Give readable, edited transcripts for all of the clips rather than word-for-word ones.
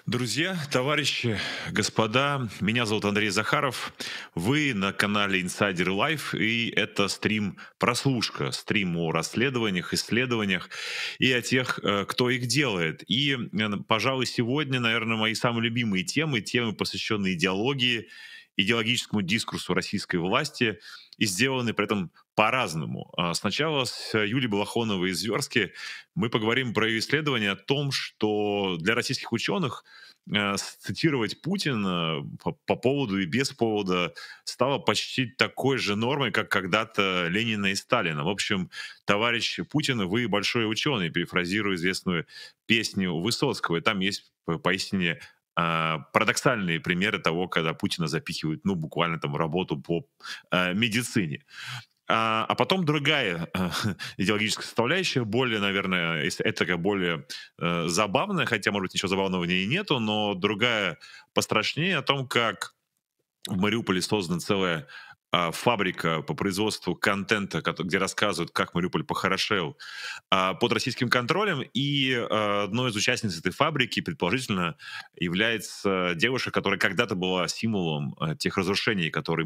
Друзья, товарищи, господа, меня зовут Андрей Захаров. Вы на канале Insider Life, и это стрим-прослушка, стрим о расследованиях, исследованиях и о тех, кто их делает. И, пожалуй, сегодня, наверное, мои самые любимые темы, посвященные идеологии, идеологическому дискурсу российской власти, и сделаны при этом по-разному. Сначала с Юлией Балахоновой из Зверски мы поговорим про ее исследование о том, что для российских ученых цитировать Путина по поводу и без повода стало почти такой же нормой, как когда-то Ленина и Сталина. В общем, товарищ Путин, вы большой ученый, перефразирую известную песню Высоцкого. И там есть поистине парадоксальные примеры того, когда Путина запихивают, ну, буквально там в работу по медицине. А потом другая идеологическая составляющая, более, наверное, если это такая более забавная, хотя, может быть, ничего забавного в ней и нету, но другая пострашнее, о том, как в Мариуполе создана целая фабрика по производству контента, где рассказывают, как Мариуполь похорошел, под российским контролем. И одной из участниц этой фабрики, предположительно, является девушка, которая когда-то была символом тех разрушений, которые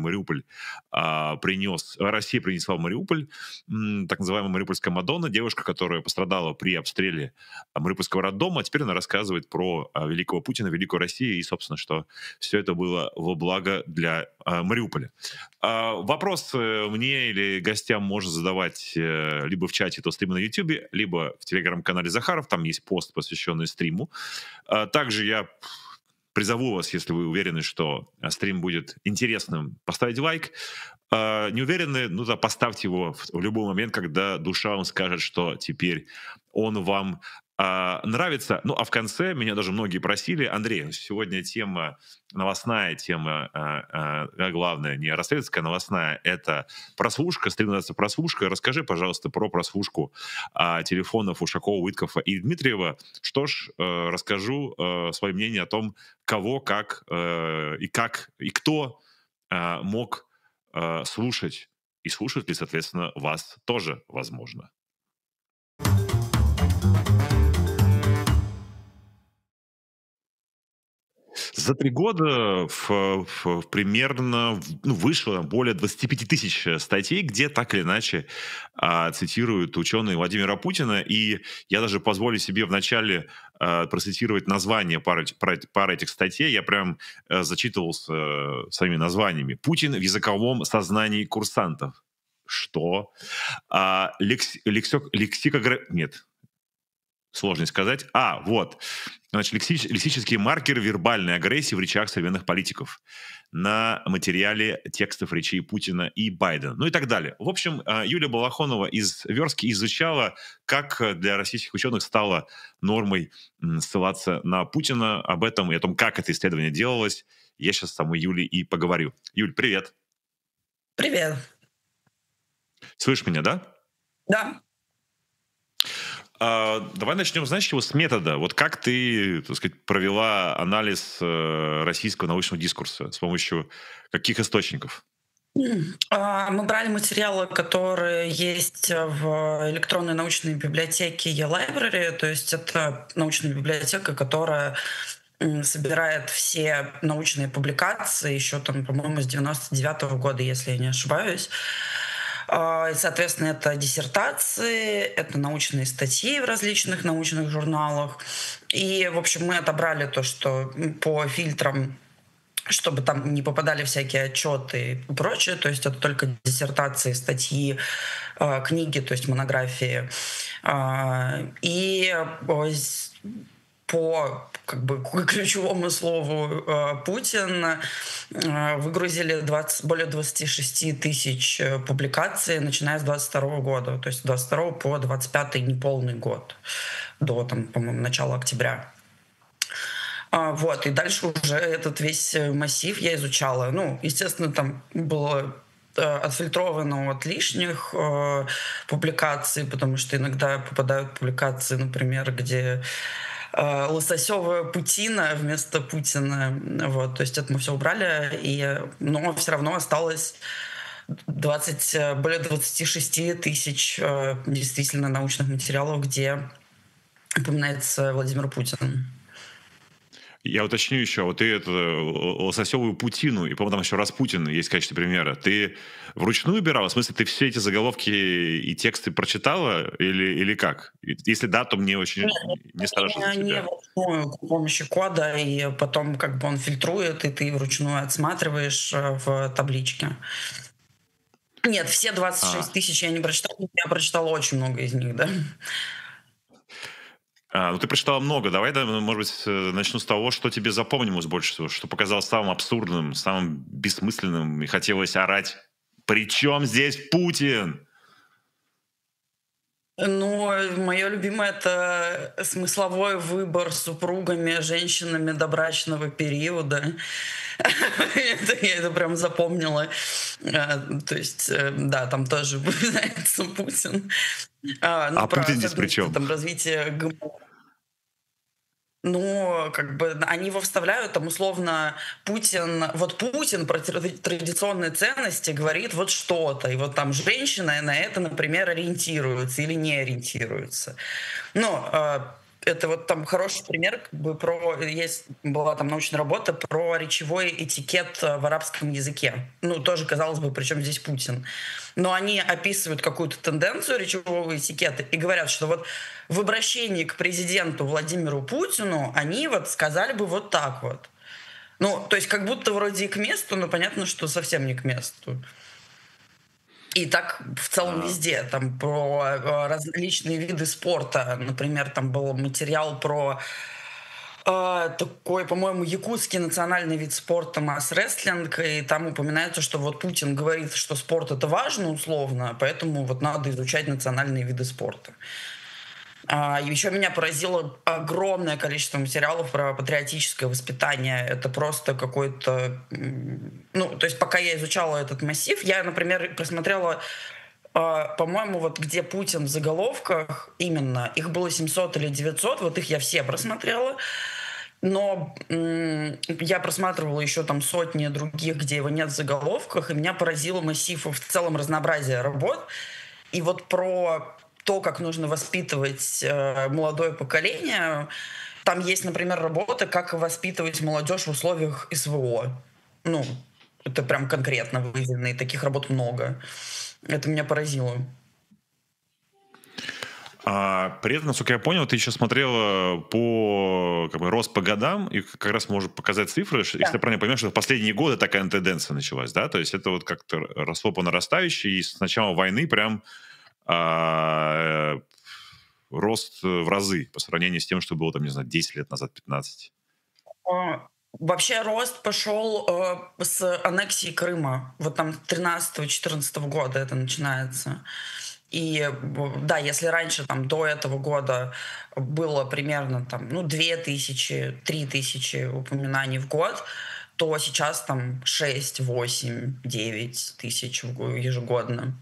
Россия принесла в Мариуполь, так называемая Мариупольская Мадонна, девушка, которая пострадала при обстреле Мариупольского роддома, а теперь она рассказывает про великого Путина, великую Россию, и, собственно, что все это было во благо для Мариуполя. Вопрос мне или гостям можно задавать либо в чате этого стрима на YouTube, либо в телеграм-канале Захаров, там есть пост, посвященный стриму. Также я призову вас, если вы уверены, что стрим будет интересным, поставить лайк. Не уверены, ну да, поставьте его в любой момент, когда душа вам скажет, что теперь он вам нравится. Ну, а в конце меня даже многие просили: Андрей, сегодня тема новостная, тема главная, не расследовательская, новостная, это прослушка, стрим называется «Прослушка». Расскажи, пожалуйста, про прослушку телефонов Ушакова, Уиткофа и Дмитриева. Что ж, расскажу свое мнение о том, кого, как и кто мог слушать, и слушать ли, соответственно, вас тоже возможно. За 3 года примерно вышло более 25 тысяч статей, где так или иначе цитируют ученые Владимира Путина. И я даже позволю себе вначале процитировать название пары этих статей. Я прям зачитывался своими названиями. «Путин в языковом сознании курсантов». Что? Нет, сложно сказать. Вот. Значит, лексические маркеры вербальной агрессии в речах современных политиков на материале текстов речей Путина и Байдена, ну и так далее. В общем, Юлия Балахонова из Верски изучала, как для российских ученых стало нормой ссылаться на Путина. Об этом и о том, как это исследование делалось, я сейчас с самой Юлей и поговорю. Юль, привет. Привет. Слышишь меня, да? Да. Давай начнем, знаешь, чего? С метода. Вот как ты, так сказать, провела анализ российского научного дискурса? С помощью каких источников? Мы брали материалы, которые есть в электронной научной библиотеке eLibrary, то есть это научная библиотека, которая собирает все научные публикации еще там, по-моему, с 99-го года, если я не ошибаюсь. И, соответственно, это диссертации, это научные статьи в различных научных журналах. И, в общем, мы отобрали то, что по фильтрам, чтобы там не попадали всякие отчеты и прочее, то есть это только диссертации, статьи, книги, то есть монографии. И по ключевому слову Путин выгрузили более 26 тысяч публикаций, начиная с 22 года, то есть с 22 по 25 неполный год, до, там, по-моему, начала октября. И дальше уже этот весь массив я изучала. Ну, естественно, там было отфильтровано от лишних публикаций, потому что иногда попадают публикации, например, где Лососева Путина вместо Путина. То есть это мы все убрали, но все равно осталось более 26 тысяч действительно научных материалов, где упоминается Владимир Путин. Я уточню еще, вот ты это лососевую путину, и, по-моему, там еще Распутин есть в качестве примера. Ты вручную убирала? В смысле, ты все эти заголовки и тексты прочитала или как? Если да, то мне очень не страшно за Не тебя. вручную с помощью кода, и потом как бы он фильтрует, и ты вручную отсматриваешь в табличке. Нет, все 26 А, тысяч я не прочитала, я прочитала очень много из них, да. ну ты прочитала много. Давай, да, может быть, начну с того, что тебе запомнилось больше всего, что показалось самым абсурдным, самым бессмысленным, и хотелось орать. «При чем здесь Путин?» Ну, мое любимое — это смысловой выбор супругами, женщинами добрачного периода. Я это прям запомнила. То есть, да, там тоже упоминается Путин. Ну, А про Путин здесь при особенности чем? там развития ГМО. Ну, как бы они его вставляют, там, условно, Путин про традиционные ценности говорит вот что-то, и вот там женщина на это, например, ориентируется или не ориентируется. Ну, это вот там хороший пример, как бы была там научная работа про речевой этикет в арабском языке. Ну, тоже, казалось бы, причем здесь Путин. Но они описывают какую-то тенденцию речевого этикета и говорят, что вот в обращении к президенту Владимиру Путину они вот сказали бы вот так вот. Ну, то есть как будто вроде и к месту, но понятно, что совсем не к месту. И так в целом А, везде, там про различные виды спорта. Например, там был материал про такой, по-моему, якутский национальный вид спорта масс-рестлинг, и там упоминается, что вот Путин говорит, что спорт — это важно условно, поэтому вот надо изучать национальные виды спорта. Еще меня поразило огромное количество материалов про патриотическое воспитание. Это просто какой-то... Ну, то есть пока я изучала этот массив, я, например, просмотрела, по-моему, вот где Путин в заголовках, именно, их было 700 или 900, вот их я все просмотрела. Но я просматривала еще там сотни других, где его нет в заголовках, и меня поразило массив в целом разнообразие работ. И вот про то, как нужно воспитывать молодое поколение. Там есть, например, работа, как воспитывать молодежь в условиях СВО. Ну, это прям конкретно выделено, и таких работ много. Это меня поразило. При этом, насколько я понял, ты еще смотрела по как бы, рост по годам, и как раз может показать цифры, если Да. я правильно понимаю, что в последние годы такая тенденция началась, да? То есть это вот как-то росло по нарастающей, и с начала войны прям рост в разы по сравнению с тем, что было там, не знаю, 10 лет назад, 15. Вообще рост пошел с аннексии Крыма. Вот там 13-14 года это начинается. И да, если раньше там до этого года было примерно там, ну, 2000, 3000 упоминаний в год, то сейчас там 6, 8, 9 тысяч ежегодно.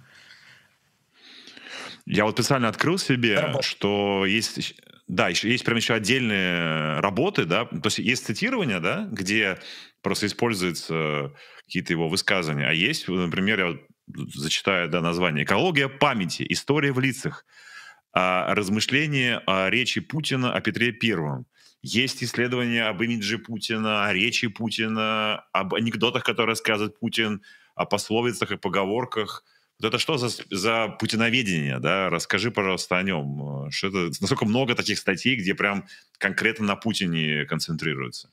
Я вот специально открыл себе, Работа. что есть, да, еще прям еще отдельные работы, да, то есть есть цитирование, да, где просто используются какие-то его высказывания, а есть, например, я вот зачитаю, да, название: «Экология памяти. История в лицах. Размышления о речи Путина о Петре Первом». Есть исследования об имидже Путина, о речи Путина, об анекдотах, которые рассказывает Путин, о пословицах и поговорках. Вот это что за путиноведение, да? Расскажи, пожалуйста, о нем. Что это, насколько много таких статей, где прям конкретно на Путине концентрируются?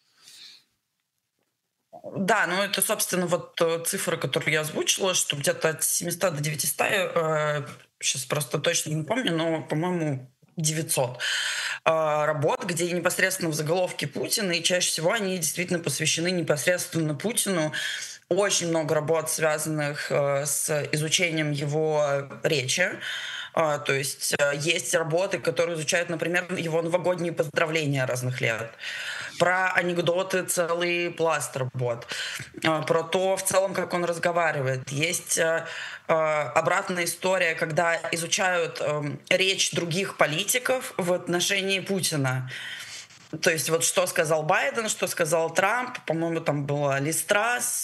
Да, ну это, собственно, вот цифры, которые я озвучила, что где-то от 700 до 900, сейчас просто точно не помню, но, по-моему, 900 работ, где непосредственно в заголовке Путина, и чаще всего они действительно посвящены непосредственно Путину. Очень много работ, связанных с изучением его речи. То есть есть работы, которые изучают, например, его новогодние поздравления разных лет. Про анекдоты целый пласт работ. Про то, в целом, как он разговаривает. Есть обратная история, когда изучают речь других политиков в отношении Путина. То есть вот что сказал Байден, что сказал Трамп, по-моему, там была Ли Страс,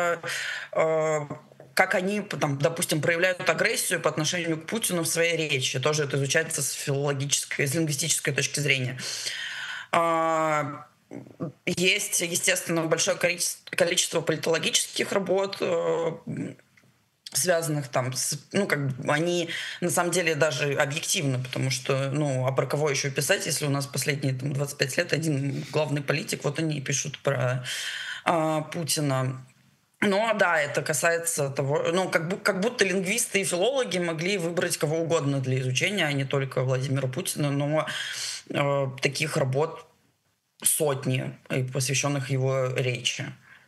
как они, там, допустим, проявляют агрессию по отношению к Путину в своей речи. Тоже это изучается с филологической, с лингвистической точки зрения. Есть, естественно, большое количество политологических работ, связанных там с, ну, как бы они на самом деле даже объективны, потому что, ну, а про кого еще писать, если у нас последние там 25 лет один главный политик, вот они и пишут про Путина. Но да, это касается того, ну, как будто лингвисты и филологи могли выбрать кого угодно для изучения, а не только Владимира Путина, но таких работ сотни, посвященных его речи.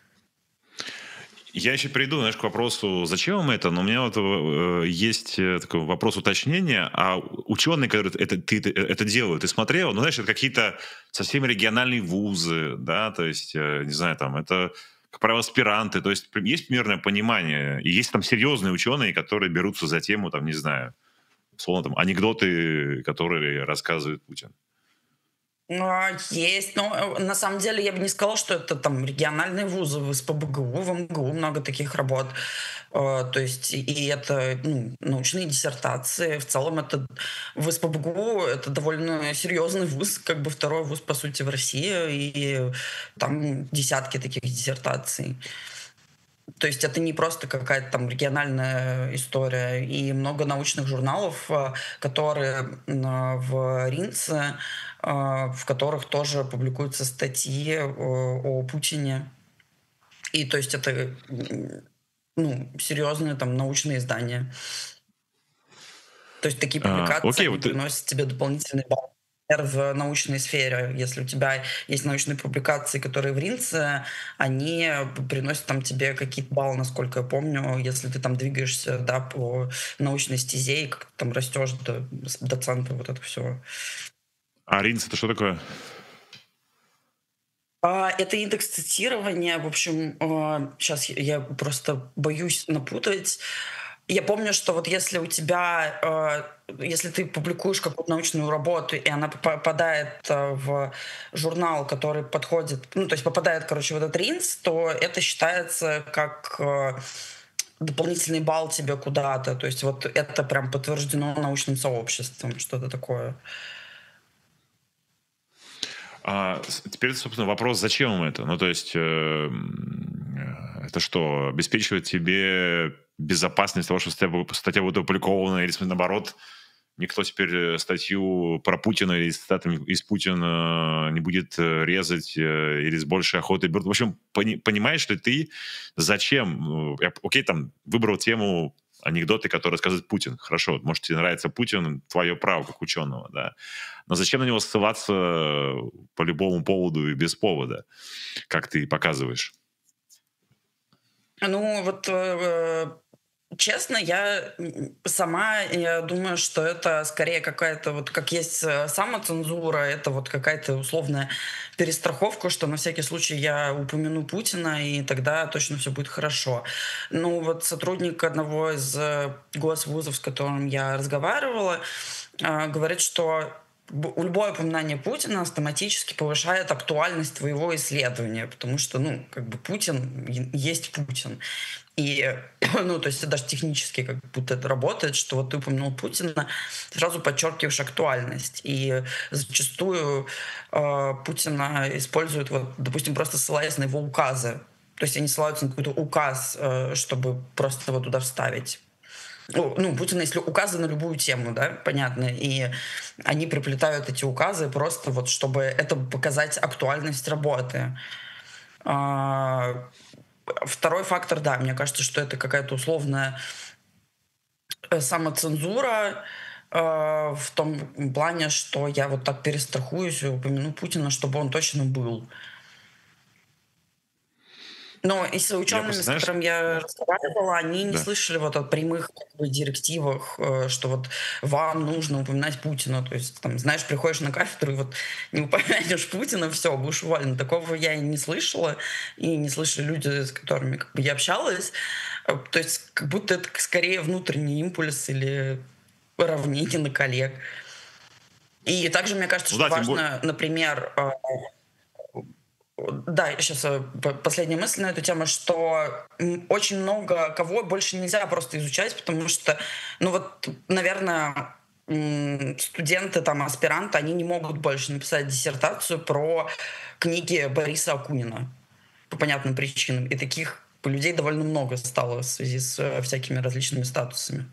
Я еще приду, знаешь, к вопросу, зачем им это, но у меня вот есть такой вопрос уточнения, а ученые, которые это делают, ты смотрел, ну, знаешь, это какие-то совсем региональные вузы, да, то есть, не знаю, там, это, как правило, аспиранты, то есть есть примерное понимание, и есть там серьезные ученые, которые берутся за тему, там, не знаю, условно, там, анекдоты, которые рассказывает Путин. Есть, но на самом деле я бы не сказала, что это там региональные вузы, в СПбГУ, в МГУ много таких работ. То есть и это, ну, научные диссертации. В целом это в СПбГУ это довольно серьезный вуз, как бы второй вуз, по сути, в России, и там десятки таких диссертаций. То есть это не просто какая-то там региональная история. И много научных журналов, которые в Ринце, в которых тоже публикуются статьи о Путине. И то есть это, ну, серьезные там научные издания. То есть такие публикации, Окей, они вот ты... приносят тебе дополнительный балл в научной сфере. Если у тебя есть научные публикации, которые в Ринце, они приносят там тебе какие-то баллы, насколько я помню, если ты там двигаешься, да, по научной стезе и как ты там растешь до доцента, вот это все. А Ринс это что такое? Это индекс цитирования. В общем, сейчас я просто боюсь напутать. Я помню, что вот если у тебя, если ты публикуешь какую-то научную работу, и она попадает в журнал, который подходит, ну, то есть попадает, короче, в этот ринс, то это считается как дополнительный балл тебе куда-то. То есть вот это прям подтверждено научным сообществом, что-то такое. Теперь, собственно, вопрос, зачем им это? Ну, то есть, это что, обеспечивает тебе безопасность того, что статья будет опубликована, или, наоборот, никто теперь статью про Путина или цитатами из Путина не будет резать или с большей охотой берут? В общем, понимаешь ли ты, зачем? Окей, там, выбрал тему анекдоты, которые рассказывает Путин. Хорошо, может, тебе нравится Путин, твое право как ученого, да. Но зачем на него ссылаться по любому поводу и без повода, как ты показываешь? Ну, вот честно, я думаю, что это скорее какая-то вот, как есть самоцензура, это вот какая-то условная перестраховка, что на всякий случай я упомяну Путина, и тогда точно все будет хорошо. Ну, вот сотрудник одного из госвузов, с которым я разговаривала, говорит, что любое упоминание Путина автоматически повышает актуальность твоего исследования, потому что, ну, как бы Путин есть Путин. И, ну, то есть даже технически как будто это работает, что вот ты упомянул Путина, сразу подчеркиваешь актуальность. И зачастую Путина используют, вот, допустим, просто ссылаясь на его указы. То есть они ссылаются на какой-то указ, чтобы просто его туда вставить. Ну, Путина, если указы на любую тему, да, понятно, и они приплетают эти указы просто вот, чтобы это показать актуальность работы. Второй фактор, да, мне кажется, что это какая-то условная самоцензура в том плане, что я вот так перестрахуюсь и упомяну Путина, чтобы он точно был. Но и с Я учеными, просто, с знаешь, которыми я разговаривала, они не да. слышали вот о прямых как бы директивах, что вот вам нужно упоминать Путина. То есть, там, знаешь, приходишь на кафедру и вот не упомянешь Путина, все, будешь уволен. Такого я и не слышала, и не слышали люди, с которыми как бы я общалась. То есть, как будто это скорее внутренний импульс или равнение на коллег. И также мне кажется, Ну что да, тем более... важно, например, да, сейчас последняя мысль на эту тему, что очень много кого больше нельзя просто изучать, потому что, ну вот, наверное, студенты, там, аспиранты, они не могут больше написать диссертацию про книги Бориса Акунина по понятным причинам. И таких людей довольно много стало в связи с всякими различными статусами.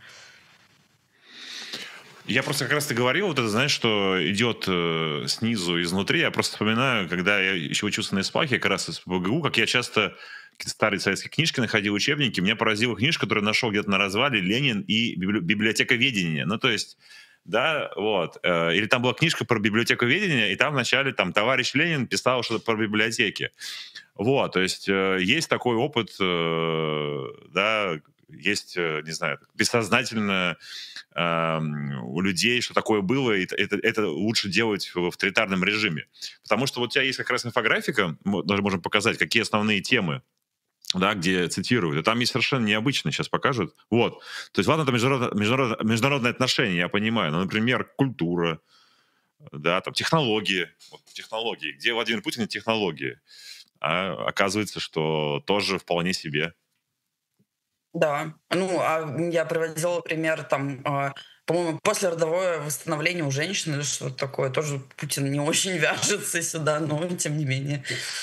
Я просто как раз ты говорил, вот это, знаешь, что идет снизу, изнутри. Я просто вспоминаю, когда я еще учился на ИСПАХе, как раз из ПБГУ, как я часто какие-то старые советские книжки находил, учебники. Меня поразила книжка, которую я нашел где-то на развале, «Ленин и библиотековедение». Ну, то есть, да, вот. Или там была книжка про библиотековедение, и там вначале там товарищ Ленин писал что-то про библиотеки. Вот, то есть есть такой опыт, да, есть, не знаю, бессознательно у людей, что такое было, и это лучше делать в авторитарном режиме. Потому что вот у тебя есть как раз инфографика, мы даже можем показать, какие основные темы, да, где цитируют. И там есть совершенно необычно, сейчас покажут. Вот. То есть, ладно, это международные отношения, я понимаю, но, например, культура, да, там, технологии. Вот, технологии. Где Владимир Путин и технологии? А оказывается, что тоже вполне себе. Да. Ну, я приводила пример, там, по-моему, послеродовое восстановление у женщин или что-то такое. Тоже Путин не очень вяжется сюда, но тем не менее.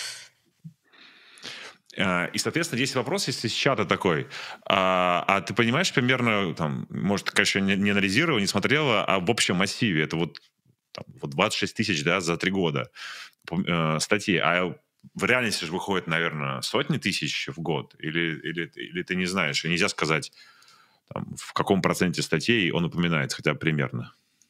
И, соответственно, здесь вопрос, если с чата такой, а ты понимаешь примерно, там, может, конечно, не анализировала, не смотрела, а в общем массиве, это вот, там, вот 26 тысяч, да, за 3 года статей, а в реальности же выходит, наверное, сотни тысяч в год, или ты не знаешь, и нельзя сказать, там, в каком проценте статей он упоминается, хотя примерно.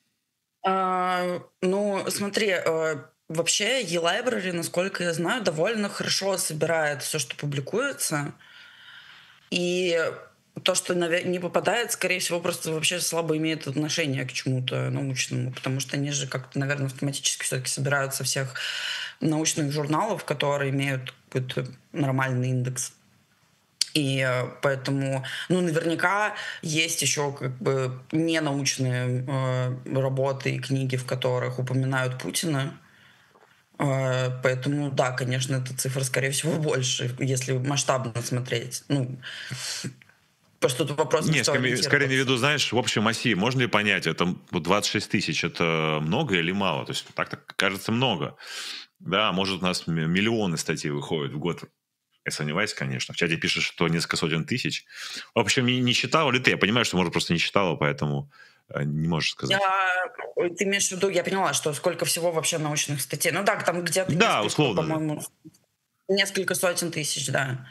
Ну, смотри, вообще e-library, насколько я знаю, довольно хорошо собирает все, что публикуется. И то, что не попадает, скорее всего, просто вообще слабо имеет отношение к чему-то научному, потому что они же как-то, наверное, автоматически все-таки собирают со всех научных журналов, которые имеют какой-то нормальный индекс. И поэтому, ну, наверняка есть еще как бы ненаучные работы и книги, в которых упоминают Путина. Поэтому, да, конечно, эта цифра, скорее всего, больше, если масштабно смотреть. Ну, просто тут вопрос, на Не, что скорее имею в ориентироваться. виду, знаешь, в общем массиве. Можно ли понять, это вот 26 тысяч, это много или мало? То есть так кажется много. Да, может, у нас миллионы статей выходят в год. Я сомневаюсь, конечно. В чате пишешь, что несколько сотен тысяч. В общем, не читала ли ты? Я понимаю, что, может, просто не читала, поэтому не можешь сказать. Ты имеешь в виду, я поняла, что сколько всего вообще научных статей. Ну да, там где-то Да, несколько, условно, да. по-моему, несколько сотен тысяч, да.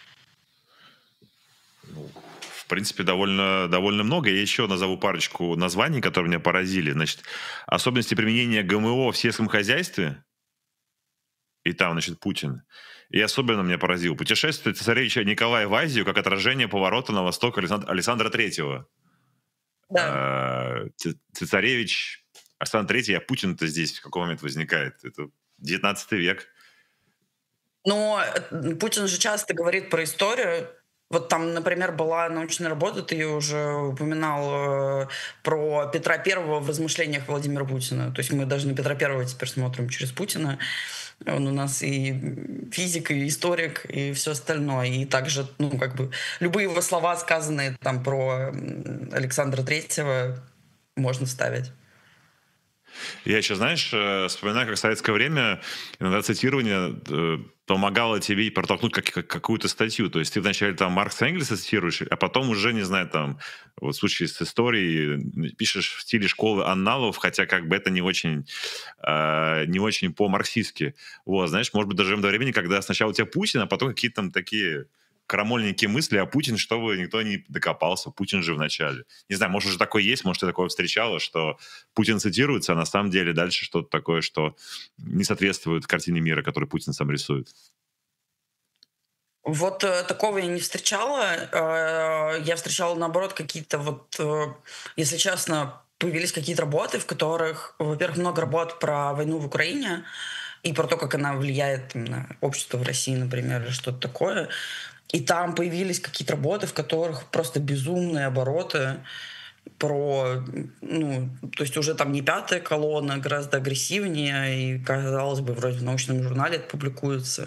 Ну, в принципе, довольно много. Я еще назову парочку названий, которые меня поразили. Значит, особенности применения ГМО в сельском хозяйстве. И там, значит, Путин. И особенно меня поразил путешествие цесаревича Николая в Азию как отражение поворота на восток Александра Третьего. Да. Цесаревич Александр Третий, а Путин-то здесь в какой момент возникает? Это 19 век. Но Путин же часто говорит про историю. Вот там, например, была научная работа, ты ее уже упоминал, про Петра Первого в размышлениях Владимира Путина. То есть мы даже на Петра Первого теперь смотрим через Путина. Он у нас и физик, и историк, и все остальное. И также, ну, как бы, любые его слова, сказанные там про Александра Третьего, можно вставить. Я еще, знаешь, вспоминаю, как в советское время иногда цитирование помогало тебе протолкнуть какую-то статью. То есть ты вначале там Маркса Энгельса цитируешь, а потом уже, не знаю, там, вот в случае с историей, пишешь в стиле школы анналов, хотя как бы это не очень по-марксистски. Вот, знаешь, может быть, доживем до времени, когда сначала у тебя Путин, а потом какие-то там такие крамольненькие мысли, а Путин, чтобы никто не докопался. Путин же в начале. Не знаю, может, уже такое есть, может, ты такое встречала, что Путин цитируется, а на самом деле дальше что-то такое, что не соответствует картине мира, которую Путин сам рисует. Вот такого я не встречала. Я встречала, наоборот, какие-то вот, если честно, появились какие-то работы, в которых, во-первых, много работ про войну в Украине и про то, как она влияет на общество в России, например, или что-то такое. И там появились какие-то работы, в которых просто безумные обороты про, ну, то есть уже там не пятая колонна, гораздо агрессивнее, и, казалось бы, вроде в научном журнале это публикуется.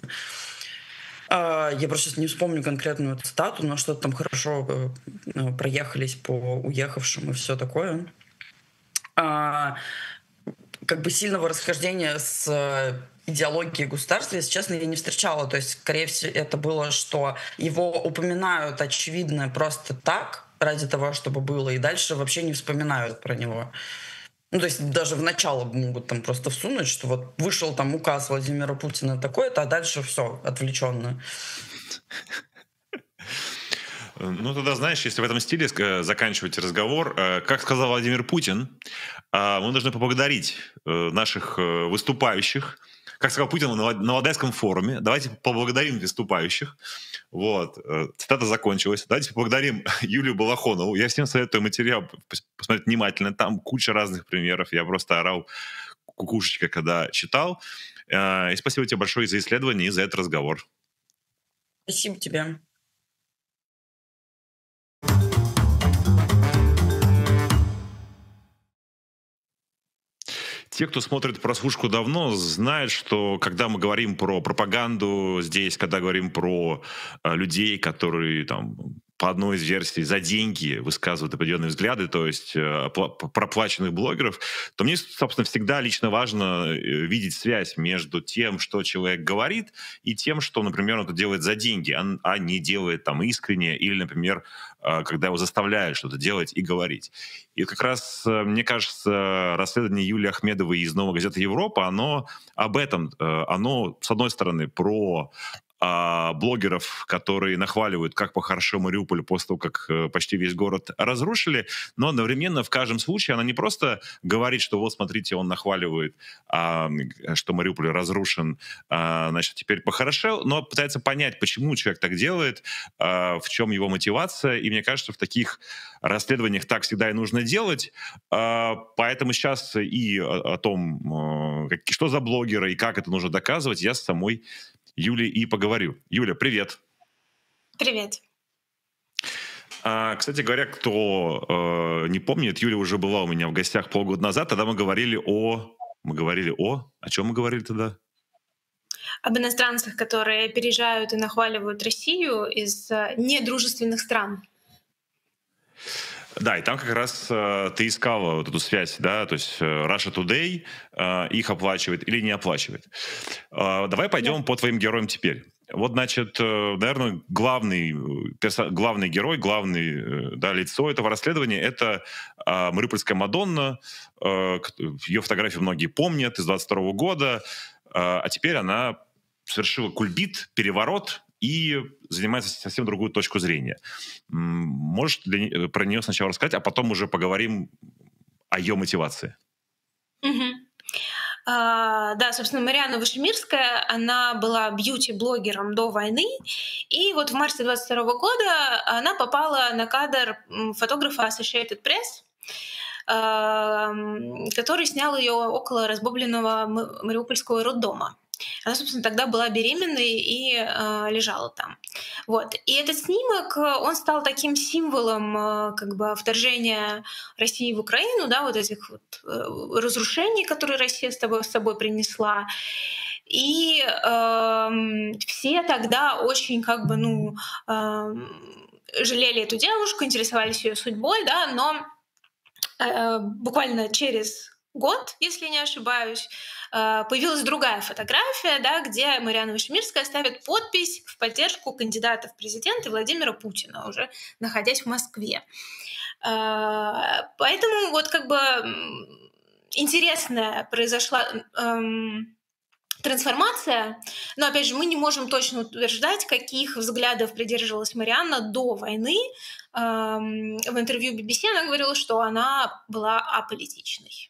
Я просто сейчас не вспомню конкретную цитату, но что-то там хорошо проехались по уехавшим и все такое. а, как бы сильного расхождения с идеологией государства, если честно, я не встречала. То есть, скорее всего, это было, что его упоминают, очевидно, просто так, ради того, чтобы было, и дальше вообще не вспоминают про него. Ну, то есть даже в начало могут там просто всунуть, что вот вышел там указ Владимира Путина такой-то, а дальше все отвлеченно. Ну, тогда, знаешь, если в этом стиле заканчивать разговор, как сказал Владимир Путин, мы должны поблагодарить наших выступающих. Как сказал Путин на Валдайском форуме, давайте поблагодарим выступающих. Вот, цитата закончилась. Давайте поблагодарим Юлию Балахонову. Я всем советую материал посмотреть внимательно. Там куча разных примеров. Я просто орал кукушечка, когда читал. И спасибо тебе большое за исследование и за этот разговор. Спасибо тебе. Те, кто смотрит прослушку давно, знают, что когда мы говорим про пропаганду здесь, когда говорим про людей, которые там по одной из версий за деньги высказывают определенные взгляды, то есть проплаченных блогеров, то мне, собственно, всегда лично важно видеть связь между тем, что человек говорит, и тем, что, например, он это делает за деньги, а не делает там искренне, или, например, когда его заставляют что-то делать и говорить. И как раз, мне кажется, расследование Юлии Ахмедовой из «Новой газеты Европа», оно об этом. Оно, с одной стороны, про блогеров, которые нахваливают, как похорошел Мариуполь после того, как почти весь город разрушили, но одновременно в каждом случае она не просто говорит, что вот, смотрите, он нахваливает, что Мариуполь разрушен, значит, теперь похорошел, но пытается понять, почему человек так делает, в чем его мотивация, и мне кажется, в таких расследованиях так всегда и нужно делать, поэтому сейчас и о том, что за блогеры и как это нужно доказывать, я с самой Юлей и поговорю. Юля, привет. Привет. Кстати говоря, кто не помнит, Юля уже была у меня в гостях полгода назад, тогда мы говорили о... О чем мы говорили тогда? Об иностранцах, которые переезжают и нахваливают Россию из недружественных стран. Да, и там как раз ты искала вот эту связь, да, то есть Russia Today их оплачивает или не оплачивает. Давай пойдем по твоим героям теперь. Вот, значит, наверное, главный герой, главное лицо этого расследования — это Мариупольская Мадонна. Ее фотографии многие помнят из 22 года, а теперь она совершила кульбит, переворот, и занимается совсем другую точку зрения. Можешь про нее сначала рассказать, а потом уже поговорим о ее мотивации? Да, собственно, Марианна Вышемирская, она была бьюти-блогером до войны, и вот в марте 22 года она попала на кадр фотографа Associated Press, который снял ее около разбомбленного мариупольского роддома. Она, собственно, тогда была беременной и лежала там. Вот. И этот снимок, он стал таким символом как бы вторжения России в Украину, да, вот этих вот разрушений, которые Россия с собой принесла. И все тогда очень как бы, жалели эту девушку, интересовались ее судьбой, да, но буквально через год, если не ошибаюсь, появилась другая фотография, да, где Марианна Вышемирская ставит подпись в поддержку кандидата в президенты Владимира Путина, уже находясь в Москве. Поэтому вот как бы интересная произошла трансформация, но, опять же, мы не можем точно утверждать, каких взглядов придерживалась Марианна до войны. В интервью BBC она говорила, что она была аполитичной.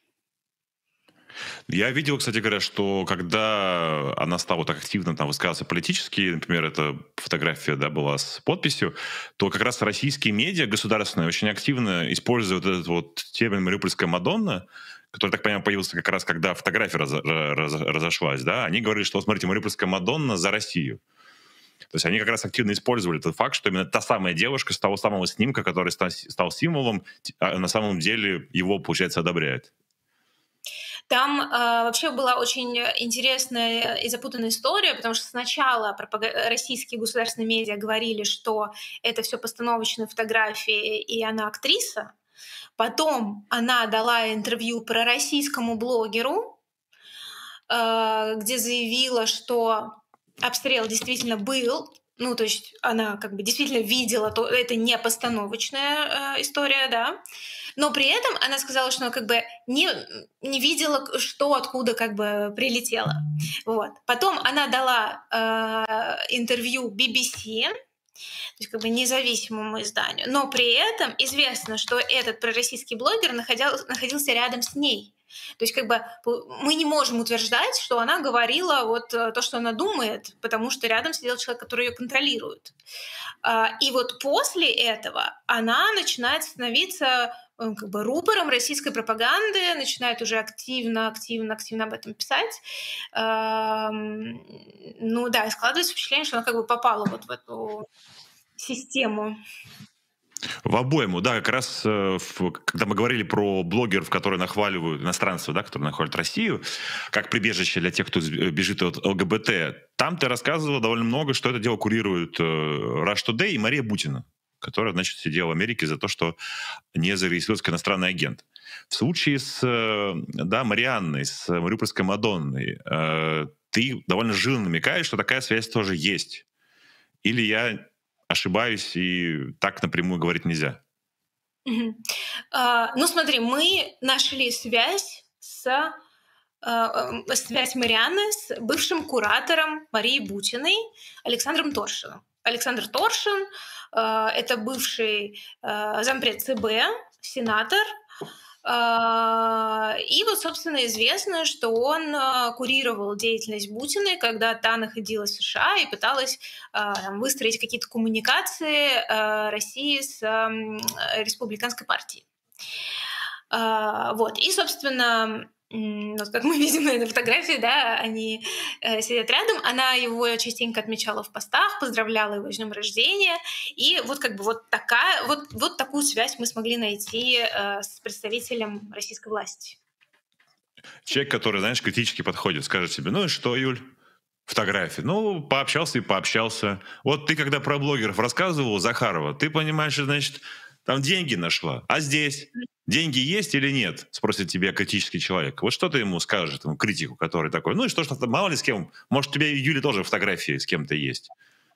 Я видел, кстати говоря, что когда она стала так активно там высказываться политически, например, эта фотография, да, была с подписью, то как раз российские медиа государственные очень активно используют этот вот термин «Мариупольская Мадонна», который, так понимаю, появился как раз, когда фотография разошлась, да, они говорили, что, смотрите, Мариупольская Мадонна за Россию. То есть они как раз активно использовали этот факт, что именно та самая девушка с того самого снимка, который стал символом, на самом деле его, получается, одобряет. Там вообще была очень интересная и запутанная история, потому что сначала российские государственные медиа говорили, что это все постановочные фотографии, и она актриса. Потом она дала интервью пророссийскому блогеру, где заявила, что обстрел действительно был. Ну, то есть она как бы действительно видела, то это не постановочная история, да. Но при этом она сказала, что она как бы не видела, что откуда как бы прилетело. Вот. Потом она дала интервью BBC, то есть как бы независимому изданию. Но при этом известно, что этот пророссийский блогер находился рядом с ней. То есть как бы мы не можем утверждать, что она говорила вот то, что она думает, потому что рядом сидел человек, который ее контролирует. И вот после этого она начинает становиться как бы рупором российской пропаганды, начинает уже активно об этом писать. Ну да, складывается впечатление, что она как бы попала вот в эту систему. В обойму, да, как раз когда мы говорили про блогеров, которые нахваливают иностранцев, да, которые нахваливают Россию, как прибежище для тех, кто бежит от ЛГБТ, там ты рассказывала довольно много, что это дело курирует Rush Today и Мария Бутина, которая, значит, сидела в Америке за то, что не зарегистрировался как иностранный агент. В случае с Марианной, с Мариупольской Мадонной, ты довольно живо намекаешь, что такая связь тоже есть. Или я ошибаюсь, и так напрямую говорить нельзя? Ну смотри, мы нашли связь Марианны с бывшим куратором Марии Бутиной Александром Торшиным. Александр Торшин — это бывший зампред ЦБ, сенатор. И вот, собственно, известно, что он курировал деятельность Бутиной, когда та находилась в США и пыталась выстроить какие-то коммуникации России с республиканской партией. Вот. И, собственно, вот как мы видим на этой фотографии, да, они сидят рядом, она его частенько отмечала в постах, поздравляла его с днем рождения, и вот как бы вот такую связь мы смогли найти с представителем российской власти. Человек, который, знаешь, критически подходит, скажет себе: ну и что, Юль? Фотографии. Ну, пообщался и пообщался. Вот ты, когда про блогеров рассказывал, Захарова, ты понимаешь, что, значит, там деньги нашла. А здесь деньги есть или нет? Спросит тебя критический человек. Вот что ты ему скажешь, этому критику, который такой: ну и что, мало ли с кем. Может, у тебя, Юля, тоже фотографии с кем-то есть?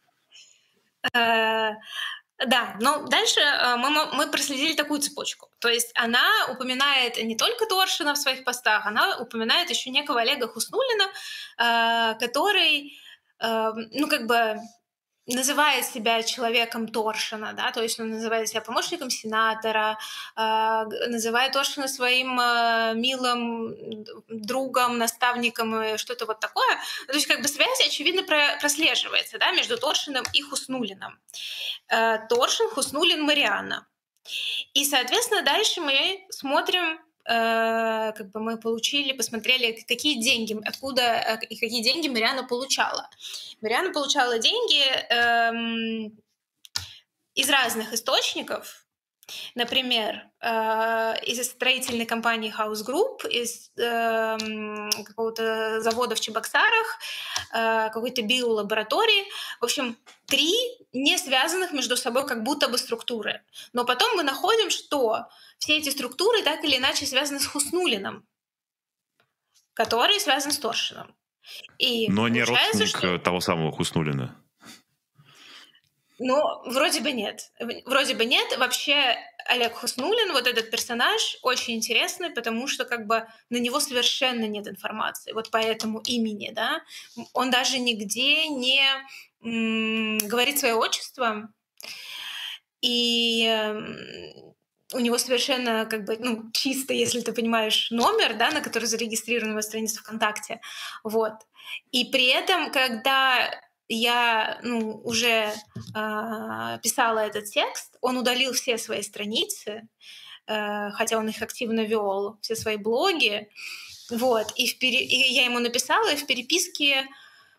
Да, но дальше мы проследили такую цепочку. То есть она упоминает не только Торшина в своих постах, она упоминает еще некого Олега Хуснуллина, который, ну, как бы называет себя человеком Торшина, да, то есть он называет себя помощником сенатора, называет Торшина своим милым другом, наставником и что-то вот такое. То есть как бы связь, очевидно, прослеживается, да, между Торшиным и Хуснуллиным. Торшин, Хуснуллин, Марианна. И, соответственно, дальше мы смотрим, как бы мы посмотрели, какие деньги, откуда и какие деньги Марианна получала. Марианна получала деньги из разных источников. Например, из строительной компании House Group, из какого-то завода в Чебоксарах, какой-то биолаборатории. В общем, 3 не связанных между собой как будто бы структуры. Но потом мы находим, что все эти структуры так или иначе связаны с Хуснуллиным, который связан с Торшиным. И но не родственник того самого Хуснуллина. Ну, вроде бы нет. Вообще, Олег Хуснуллин, вот этот персонаж, очень интересный, потому что как бы на него совершенно нет информации. Вот по этому имени, да. Он даже нигде не говорит свое отчество. И у него совершенно как бы, ну, чисто, если ты понимаешь, номер, да, на который зарегистрирована его страница ВКонтакте. Вот. И при этом, когда я уже писала этот текст, он удалил все свои страницы, хотя он их активно вел, все свои блоги. Вот. И я ему написала, и в переписке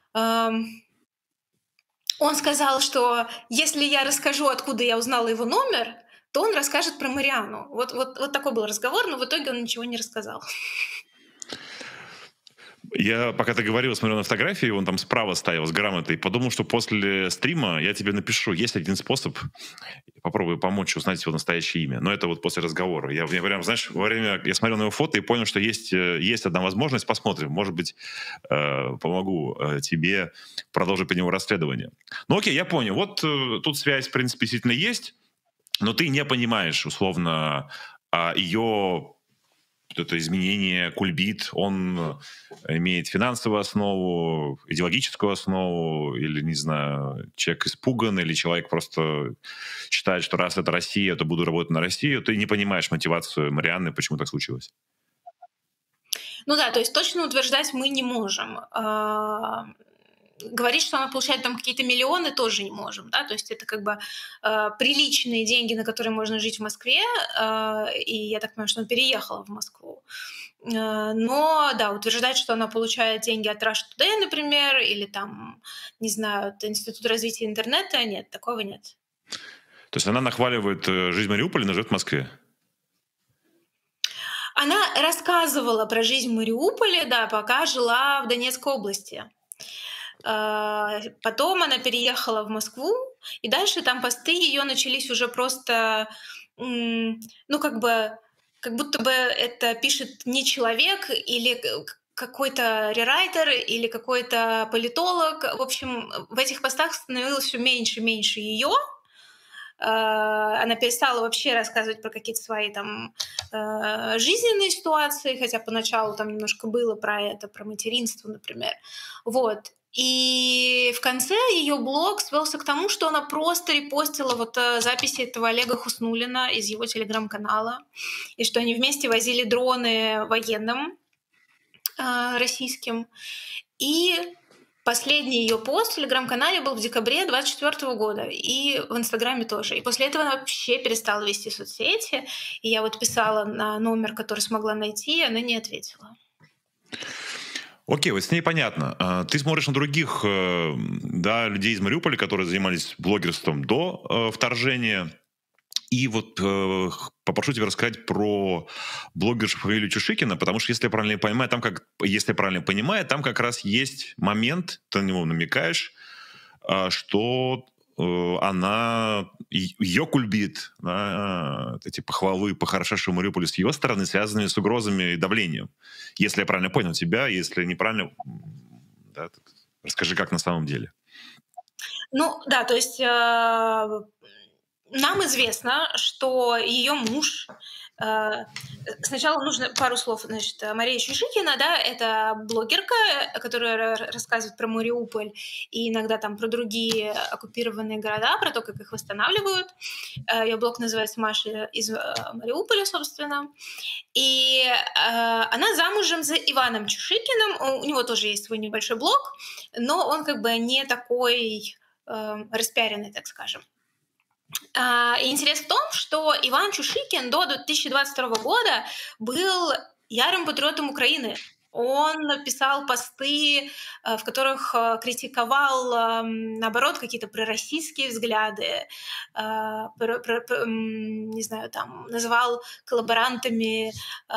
он сказал, что если я расскажу, откуда я узнала его номер, то он расскажет про Марианну. Вот такой был разговор, но в итоге он ничего не рассказал. Я, пока ты говорил, смотрел на фотографии, он там справа стоял с грамотой, подумал, что после стрима я тебе напишу. Есть один способ, попробую помочь узнать его настоящее имя. Но это вот после разговора. Я прям, знаешь, во время я смотрел на его фото и понял, что есть одна возможность. Посмотрим. Может быть, помогу тебе продолжить по нему расследование. Ну окей, я понял. Вот тут связь, в принципе, действительно есть, но ты не понимаешь, условно, ее... это изменение, кульбит, он имеет финансовую основу, идеологическую основу, или, не знаю, человек испуган, или человек просто считает, что раз это Россия, то буду работать на Россию, ты не понимаешь мотивацию Марианны, почему так случилось. Ну да, то есть точно утверждать мы не можем. Говорить, что она получает там какие-то миллионы, тоже не можем, да, то есть это как бы приличные деньги, на которые можно жить в Москве, и я так понимаю, что она переехала в Москву. Но, да, утверждать, что она получает деньги от Rush Today, например, или там, не знаю, от Института развития интернета, нет, такого нет. То есть она нахваливает жизнь Мариуполя, но живет в Москве? Она рассказывала про жизнь в Мариуполе, да, пока жила в Донецкой области. Потом она переехала в Москву, и дальше там посты ее начались уже просто, ну, как будто бы это пишет не человек или какой-то рерайтер или какой-то политолог. В общем, в этих постах становилось все меньше и меньше ее. Она перестала вообще рассказывать про какие-то свои там жизненные ситуации, хотя поначалу там немножко было про это, про материнство, например. Вот. И в конце ее блог свелся к тому, что она просто репостила вот записи этого Олега Хуснуллина из его телеграм-канала, и что они вместе возили дроны военным российским. И последний ее пост в телеграм-канале был в декабре 2024 года, и в Инстаграме тоже. И после этого она вообще перестала вести соцсети, и я вот писала на номер, который смогла найти, и она не ответила. Окей, вот с ней понятно. Ты смотришь на других да, людей из Мариуполя, которые занимались блогерством до вторжения. И вот попрошу тебя рассказать про блогершу фамилию Чушикина, потому что, если я правильно понимаю, там как раз есть момент, ты на него намекаешь, что она, ее кульбит, эти похвалы по хорошему Мариуполю с ее стороны связаны с угрозами и давлением. Если я правильно понял тебя, если неправильно, да, расскажи, как на самом деле. Ну да, то есть нам известно, что ее муж... Сначала нужно пару слов. Значит, Мария Чушикина, да, это блогерка, которая рассказывает про Мариуполь и иногда там про другие оккупированные города, про то, как их восстанавливают. Ее блог называется «Маша из Мариуполя», собственно. И она замужем за Иваном Чушикиным. У него тоже есть свой небольшой блог, но он как бы не такой распиаренный, так скажем. И интерес в том, что Иван Чушикин до 2022 года был ярым патриотом Украины. Он писал посты, в которых критиковал, наоборот, какие-то пророссийские взгляды, не знаю, там, называл коллаборантами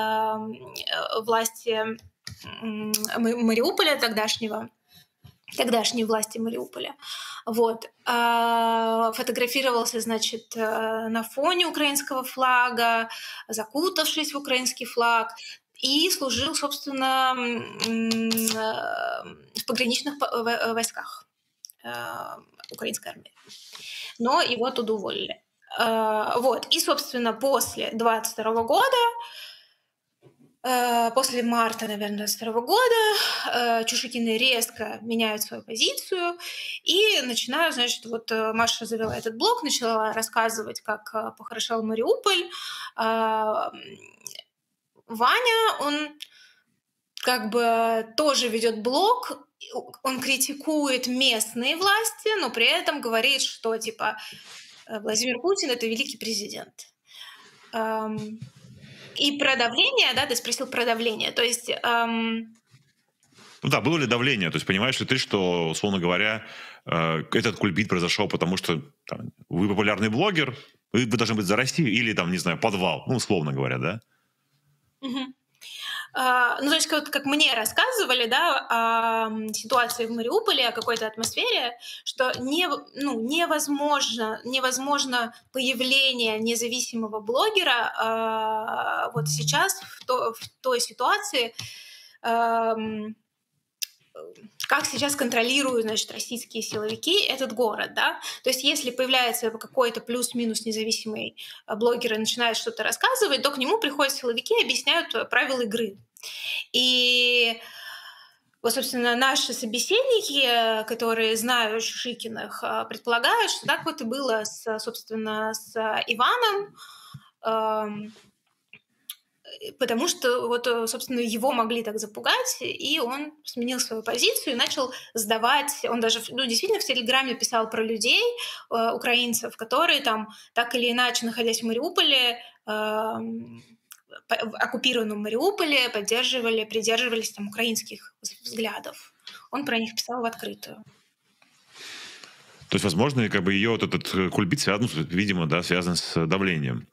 власти Мариуполя тогдашней власти Мариуполя. Вот. Фотографировался, значит, на фоне украинского флага, закутавшись в украинский флаг, и служил, собственно, в пограничных войсках украинской армии. Но его оттуда уволили. Вот. И, собственно, после 22 года, после марта, наверное, 22 года Чушикины резко меняют свою позицию и начинают, значит, вот Маша завела этот блог, начала рассказывать, как похорошел Мариуполь. Ваня, он как бы тоже ведет блог, он критикует местные власти, но при этом говорит, что типа Владимир Путин — это великий президент. И про давление, да, ты спросил про давление, то есть... Ну да, было ли давление? То есть понимаешь ли ты, что, условно говоря, этот кульбит произошел, потому что там, вы популярный блогер, вы должны быть за Россию или, там, не знаю, подвал, ну, условно говоря, да? Угу. Ну, то есть, вот как мне рассказывали, да, о ситуации в Мариуполе, о какой-то атмосфере, что невозможно появление независимого блогера вот сейчас в той ситуации, ам, как сейчас контролируют, значит, российские силовики этот город, да. То есть если появляется какой-то плюс-минус независимый блогер и начинает что-то рассказывать, то к нему приходят силовики и объясняют правила игры. И вот, собственно, наши собеседники, которые знают Шишикиных, предполагают, что так вот и было, собственно, с Иваном, потому что вот, собственно, его могли так запугать, и он сменил свою позицию и начал сдавать. Он даже, действительно в Телеграме писал про людей, украинцев, которые там так или иначе, находясь в Мариуполе, в оккупированном Мариуполе, придерживались там украинских взглядов. Он про них писал в открытую. То есть, возможно, как бы ее вот этот кульбит связан, видимо, да, связан с давлением,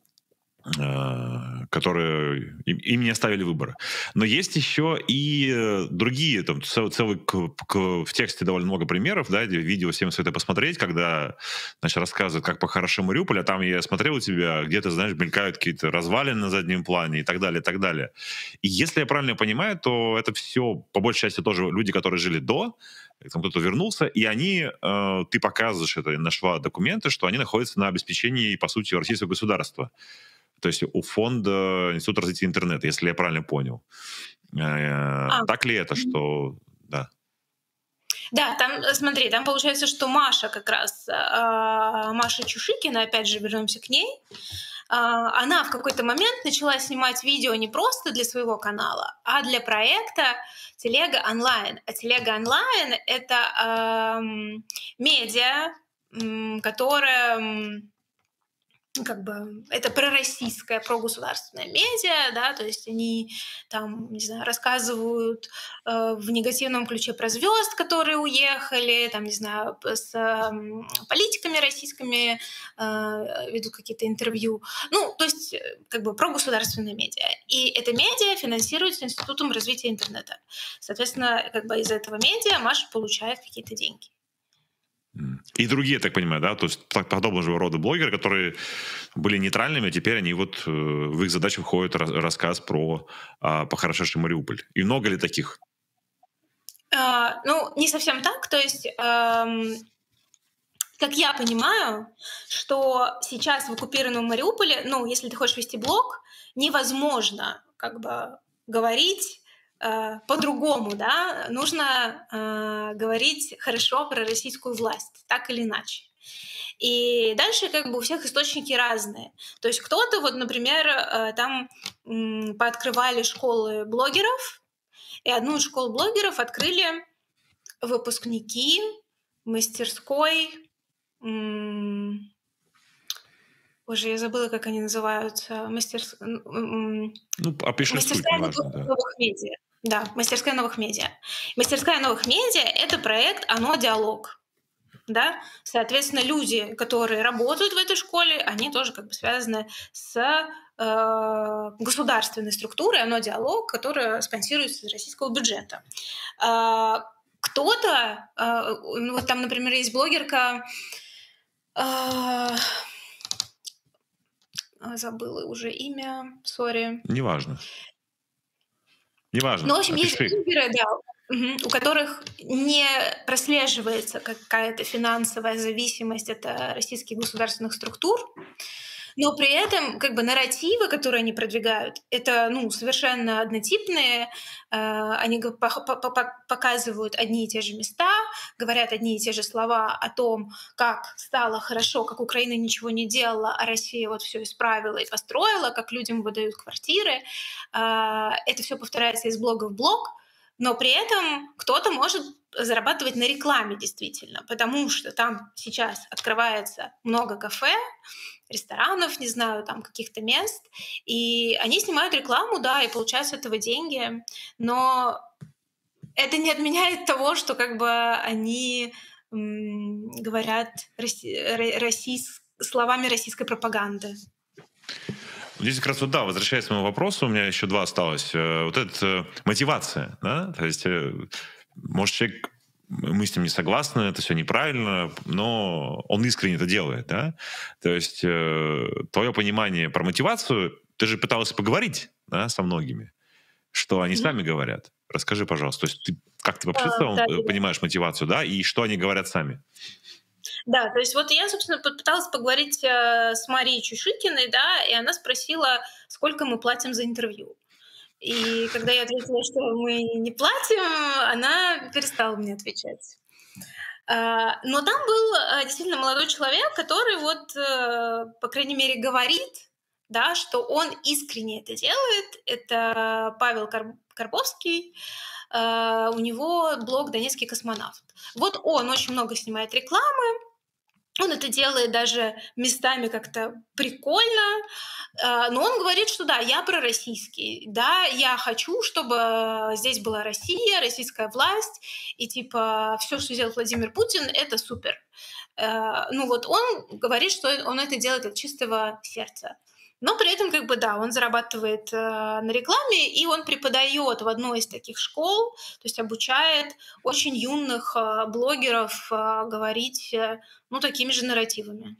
которые им не оставили выбора. Но есть еще и другие, там в тексте довольно много примеров, да, видео всем советую посмотреть, когда, значит, рассказывают, как похорошел Мариуполь, а там я смотрел у тебя, где-то, знаешь, мелькают какие-то развалины на заднем плане и так далее, и так далее. И если я правильно понимаю, то это все, по большей части, тоже люди, которые жили до, там кто-то вернулся, и они, ты показываешь это, нашла документы, что они находятся на обеспечении, по сути, российского государства. То есть у фонда Института развития интернета, если я правильно понял. Так ли это, что... Да. Да, там, смотри, там получается, что Маша как раз, Маша Чушикина, опять же, вернемся к ней, она в какой-то момент начала снимать видео не просто для своего канала, а для проекта Телега онлайн. А Телега онлайн — это медиа, которая... как бы это пророссийская, прогосударственная медиа, да, то есть они там, не знаю, рассказывают в негативном ключе про звезд, которые уехали, там, не знаю, с политиками российскими ведут какие-то интервью. Ну, то есть как бы прогосударственная медиа. И эта медиа финансируется Институтом развития интернета. Соответственно, как бы из этого медиа Маша получает какие-то деньги. И другие, я так понимаю, да, то есть подобного же рода блогеры, которые были нейтральными, а теперь они вот в их задачу входит рассказ про похорошевший Мариуполь. И много ли таких? Ну, не совсем так. То есть, как я понимаю, что сейчас в оккупированном Мариуполе, ну, если ты хочешь вести блог, невозможно как бы говорить по-другому, да, нужно говорить хорошо про российскую власть, так или иначе. И дальше как бы у всех источники разные. То есть кто-то, вот, например, там пооткрывали школы блогеров, и одну из школ блогеров открыли выпускники мастерской... Боже, я забыла, как они называются. Ну, опиши суть, Мастерская неважно, новых медиа. Да, мастерская новых медиа. Мастерская новых медиа — это проект «Оно диалог». Да? Соответственно, люди, которые работают в этой школе, они тоже как бы связаны с государственной структурой «Оно диалог», которая спонсируется из российского бюджета. Кто-то, вот там, например, есть блогерка, забыла уже имя, сори. Неважно. Неважно. Ну, в общем, Опиши. есть блогеры, да, у которых не прослеживается какая-то финансовая зависимость от российских государственных структур, но при этом как бы нарративы, которые они продвигают, это ну, совершенно однотипные, они показывают одни и те же места, говорят одни и те же слова о том, как стало хорошо, как Украина ничего не делала, а Россия вот все исправила и построила, как людям выдают квартиры. Это все повторяется из блога в блог, но при этом кто-то может зарабатывать на рекламе действительно, потому что там сейчас открывается много кафе, ресторанов, не знаю, там каких-то мест, и они снимают рекламу, да, и получают с этого деньги, но это не отменяет того, что как бы они говорят словами российской пропаганды. Здесь как раз вот, да, возвращаясь к моему вопросу, у меня еще два осталось. Вот эта мотивация, да, то есть, может, человек, мы с ним не согласны, это все неправильно, но он искренне это делает, да? То есть твое понимание про мотивацию, ты же пыталась поговорить, да, со многими, что они сами говорят. Расскажи, пожалуйста, то есть как ты вообще в целом Да, понимаешь мотивацию, да, и что они говорят сами? да, то есть вот я, собственно, попыталась поговорить с Марией Чушикиной, да, и она спросила, сколько мы платим за интервью. И когда я ответила, что мы не платим, она перестала мне отвечать. Но там был действительно молодой человек, который вот, по крайней мере, говорит, да, что он искренне это делает. Это Павел Карповский. У него блог «Донецкий космонавт». Вот он очень много снимает рекламы, он это делает даже местами как-то прикольно, но он говорит, что да, я пророссийский, да, я хочу, чтобы здесь была Россия, российская власть, и типа все, что делает Владимир Путин, это супер. Ну вот он говорит, что он это делает от чистого сердца. Но при этом, как бы, да, он зарабатывает на рекламе, и он преподает в одной из таких школ, то есть обучает очень юных блогеров говорить, ну, такими же нарративами.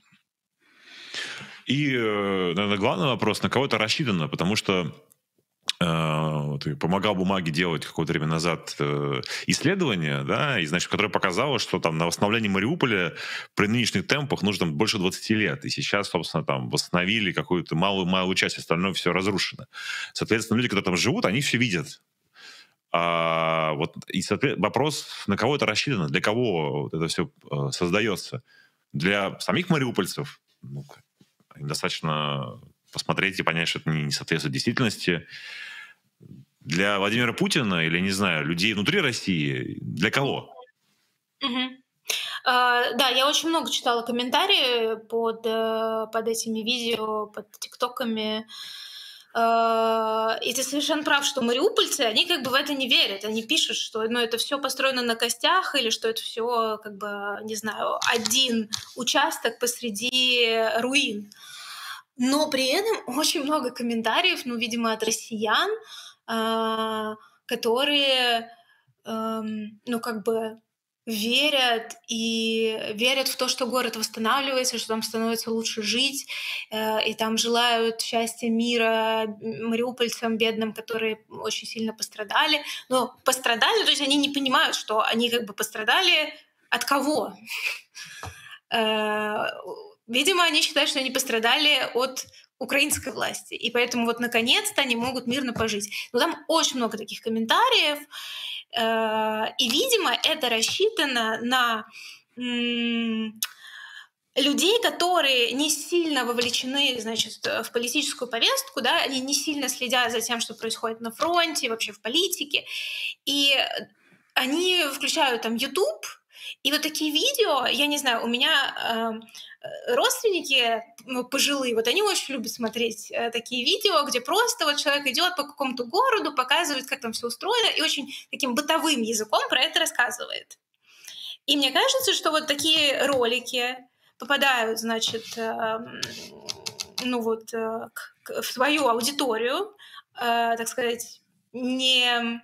И, наверное, главный вопрос, на кого это рассчитано, потому что ты помогал Бумаге делать какое-то время назад исследование, да, и, значит, которое показало, что там на восстановление Мариуполя при нынешних темпах нужно больше 20 лет. И сейчас, собственно, там восстановили какую-то малую часть, остальное все разрушено. Соответственно, люди, которые там живут, они все видят. Вот, и вопрос, на кого это рассчитано, для кого вот это все создается? Для самих мариупольцев? Ну, достаточно посмотреть и понять, что это не соответствует действительности. Для Владимира Путина или, не знаю, людей внутри России? Для кого? Да, я очень много читала комментарии под этими видео, под тиктоками. И ты совершенно прав, что мариупольцы, они как бы в это не верят. Они пишут, что это все построено на костях, или что это все, как бы, не знаю, один участок посреди руин. Но при этом очень много комментариев, видимо, от россиян, которые, как бы верят в то, что город восстанавливается, что там становится лучше жить, и там желают счастья, мира мариупольцам бедным, которые очень сильно пострадали. Но пострадали, то есть они не понимают, что они как бы пострадали от кого. Видимо, они считают, что они пострадали от украинской власти. И поэтому вот наконец-то они могут мирно пожить. Но там очень много таких комментариев. И, видимо, это рассчитано на людей, которые не сильно вовлечены, значит, в политическую повестку, да, они не сильно следят за тем, что происходит на фронте, вообще в политике. И они включают там YouTube, и вот такие видео, я не знаю, у меня родственники пожилые, вот они очень любят смотреть такие видео, где просто вот человек идет по какому-то городу, показывает, как там все устроено, и очень таким бытовым языком про это рассказывает. И мне кажется, что вот такие ролики попадают, значит, в свою аудиторию, так сказать, не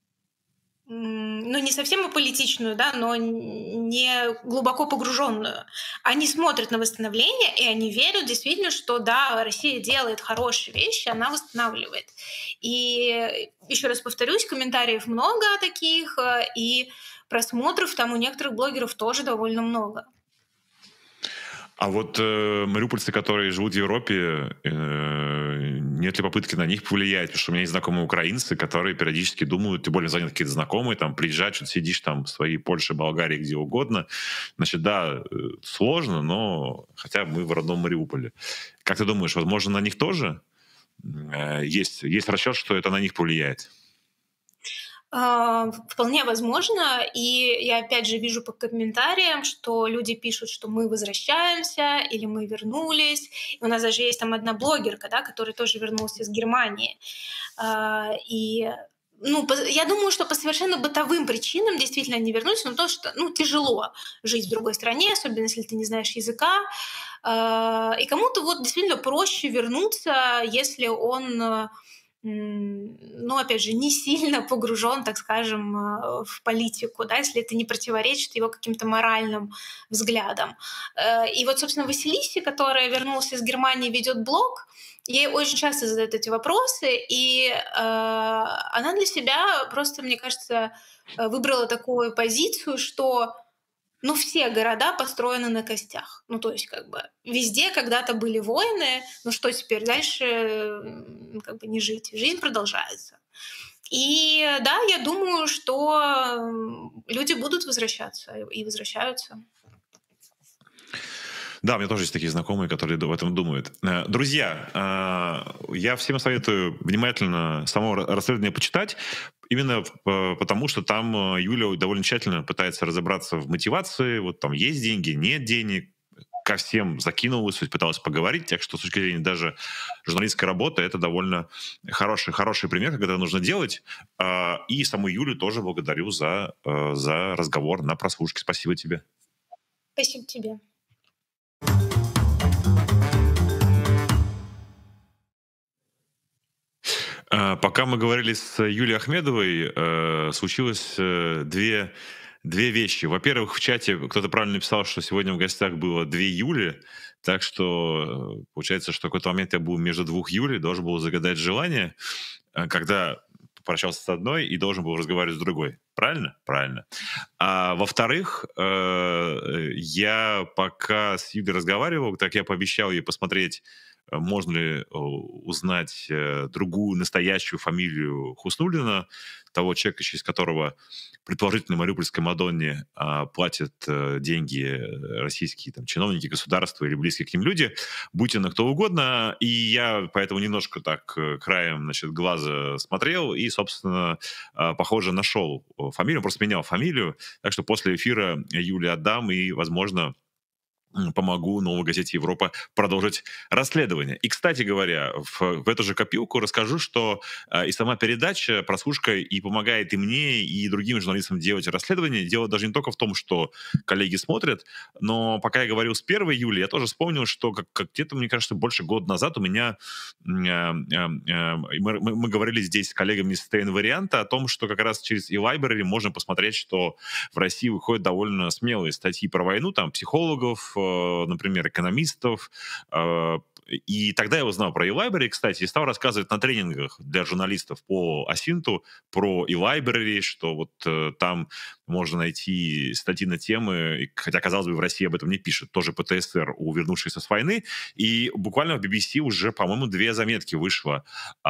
совсем аполитичную, да, но не глубоко погруженную. Они смотрят на восстановление, и они верят действительно, что да, Россия делает хорошие вещи, она восстанавливает. И еще раз повторюсь, комментариев много таких, и просмотров там у некоторых блогеров тоже довольно много. А вот мариупольцы, которые живут в Европе, нет ли попытки на них повлиять? Потому что у меня есть знакомые украинцы, которые периодически думают, тем более заняты какие-то знакомые, там, приезжать, что-то сидишь там в своей Польше, Болгарии, где угодно. Значит, да, сложно, но хотя бы мы в родном Мариуполе. Как ты думаешь, возможно, на них тоже есть расчет, что это на них повлияет? Вполне возможно. И я опять же вижу по комментариям, что люди пишут, что мы возвращаемся или мы вернулись. И у нас даже есть там одна блогерка, да, которая тоже вернулась из Германии. И Я думаю, что по совершенно бытовым причинам действительно не вернусь, но то, что, тяжело жить в другой стране, особенно если ты не знаешь языка. И кому-то вот действительно проще вернуться, если он, опять же, не сильно погружен, так скажем, в политику, да, если это не противоречит его каким-то моральным взглядам. И вот, собственно, Василисе, которая вернулась из Германии, ведет блог, ей очень часто задают эти вопросы, и она для себя просто, мне кажется, выбрала такую позицию, что все города построены на костях. То есть как бы везде когда-то были войны, что теперь дальше не жить? Жизнь продолжается. И да, я думаю, что люди будут возвращаться и возвращаются. Да, у меня тоже есть такие знакомые, которые в этом думают. Друзья, я всем советую внимательно само расследование почитать, именно потому, что там Юля довольно тщательно пытается разобраться в мотивации, вот там есть деньги, нет денег, ко всем закинулась, пыталась поговорить, так что с точки зрения даже журналистской работы это довольно хороший пример, когда это нужно делать. И саму Юлю тоже благодарю за разговор на прослушке. Спасибо тебе. Спасибо тебе. Пока мы говорили с Юлией Ахмедовой, случилось две вещи. Во-первых, в чате кто-то правильно написал, что сегодня в гостях было 2 Юли, так что получается, что в какой-то момент я был между 2 Юли, должен был загадать желание, когда попрощался с одной и должен был разговаривать с другой. Правильно? Правильно. А во-вторых, я пока с Юлей разговаривал, так я пообещал ей посмотреть, можно ли узнать другую настоящую фамилию Хуснуллина, того человека, через которого предположительно Мариупольской Мадонне платят деньги российские чиновники государства или близкие к ним люди, будь оно кто угодно. И я поэтому немножко так краем глаза смотрел и, собственно, похоже, нашел фамилию, просто менял фамилию. Так что после эфира Юле отдам и, возможно, помогу «Новой газете Европа» продолжить расследование. И, кстати говоря, в эту же копилку расскажу, что и сама передача, прослушка, и помогает и мне, и другим журналистам делать расследование. Дело даже не только в том, что коллеги смотрят, но пока я говорил с 1 июля, я тоже вспомнил, что где-то, мне кажется, больше года назад у меня... Мы говорили здесь с коллегами из Стейн-варианта о том, что как раз через eLibrary можно посмотреть, что в России выходят довольно смелые статьи про войну, там, психологов, например, экономистов. И тогда я узнал про eLibrary, кстати, и стал рассказывать на тренингах для журналистов по Асинту про eLibrary, что вот там можно найти статьи на темы, хотя, казалось бы, в России об этом не пишут, тоже ПТСР у вернувшихся с войны. И буквально в BBC уже, по-моему, 2 заметки вышло.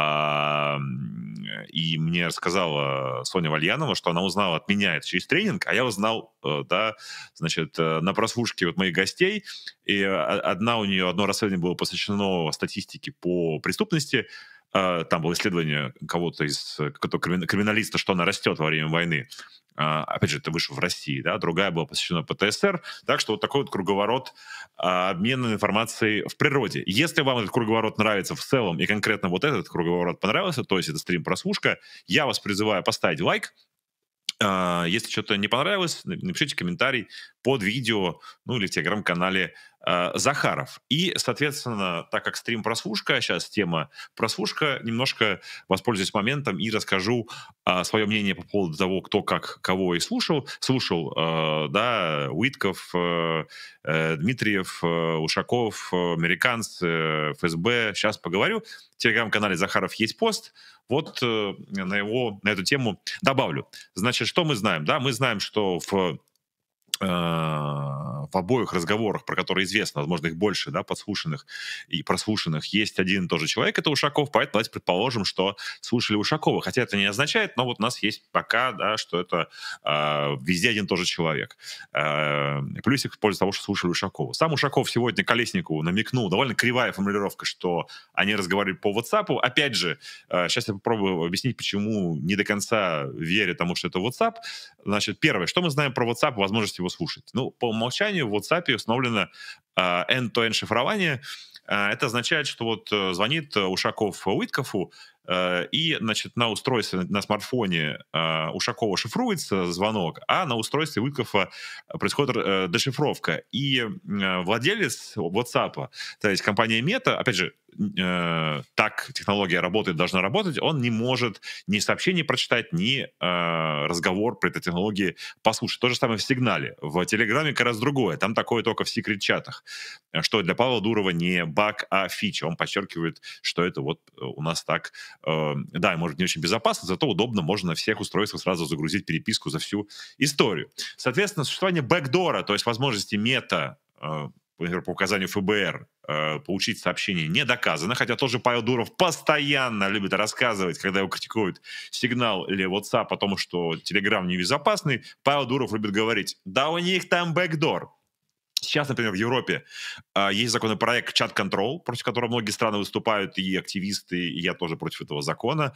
И мне рассказала Соня Вальянова, что она узнала от меня это через тренинг, а я узнал, на прослушке вот моих гостей. И одно расследование было посвящено статистике по преступности. Там было исследование кого-то криминалиста, что она растет во время войны. Опять же, это вышло в России, да, другая была посвящена ПТСР. Так что вот такой вот круговорот обмена информацией в природе. Если вам этот круговорот нравится в целом, и конкретно вот этот круговорот понравился, то есть это стрим-прослушка, я вас призываю поставить лайк. Если что-то не понравилось, напишите комментарий под видео, или в телеграм-канале Захаров. И, соответственно, так как стрим прослушка, сейчас тема прослушка, немножко воспользуюсь моментом и расскажу свое мнение по поводу того, кто как кого и слушал. Слушал, Уитков, Дмитриев, Ушаков, американцы, ФСБ. Сейчас поговорю. В телеграм-канале Захаров есть пост. Вот на эту тему добавлю. Значит, что мы знаем? Да, мы знаем, что в обоих разговорах, про которые известно, возможно, их больше, да, подслушанных и прослушанных, есть один и тот же человек, это Ушаков, поэтому давайте предположим, что слушали Ушакова, хотя это не означает, но вот у нас есть пока, да, что это везде один и тот же человек. Плюсик в пользу того, что слушали Ушакова. Сам Ушаков сегодня Колесникову намекнул, довольно кривая формулировка, что они разговаривали по WhatsApp. Опять же, сейчас я попробую объяснить, почему не до конца верю тому, что это WhatsApp. Значит, первое, что мы знаем про WhatsApp, возможность его слушать. По умолчанию в WhatsApp установлено end-to-end шифрование. Это означает, что вот звонит Ушаков Уиткову, и, значит, на устройстве, на смартфоне Ушакова шифруется звонок, а на устройстве Уиткофа происходит дешифровка. И владелец WhatsApp, то есть компания Meta, опять же, так технология работает, должна работать, он не может ни сообщение прочитать, ни разговор про этой технологии послушать. То же самое в сигнале. В Телеграме как раз другое. Там такое только в секрет-чатах, что для Павла Дурова не баг, а фича. Он подчеркивает, что это вот у нас так, да, может, не очень безопасно, зато удобно, можно на всех устройствах сразу загрузить переписку за всю историю. Соответственно, существование бэкдора, то есть возможности мета, например, по указанию ФБР, получить сообщение не доказано, хотя тоже Павел Дуров постоянно любит рассказывать, когда его критикуют сигнал или WhatsApp о том, что Telegram небезопасный, Павел Дуров любит говорить, да у них там бэкдор. Сейчас, например, в Европе есть законопроект Chat Control, против которого многие страны выступают, и активисты, и я тоже против этого закона.